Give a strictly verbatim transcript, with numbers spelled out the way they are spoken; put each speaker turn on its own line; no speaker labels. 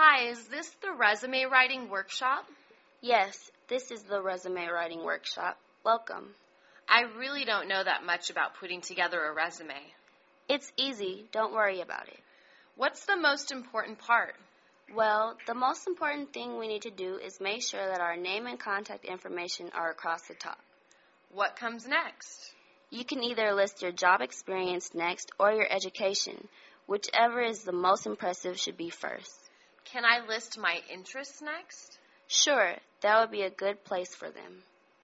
Hi, is this the resume writing workshop?
Yes, this is the resume writing workshop. Welcome.
I really don't know that much about putting together a resume.
It's easy. Don't worry about it.
What's the most important part?
Well, the most important thing we need to do is make sure that our name and contact information are across the top.
What comes next?
You can either list your job experience next or your education. Whichever is the most impressive should be first.
Can I list my interests next?
Sure, that would be a good place for them.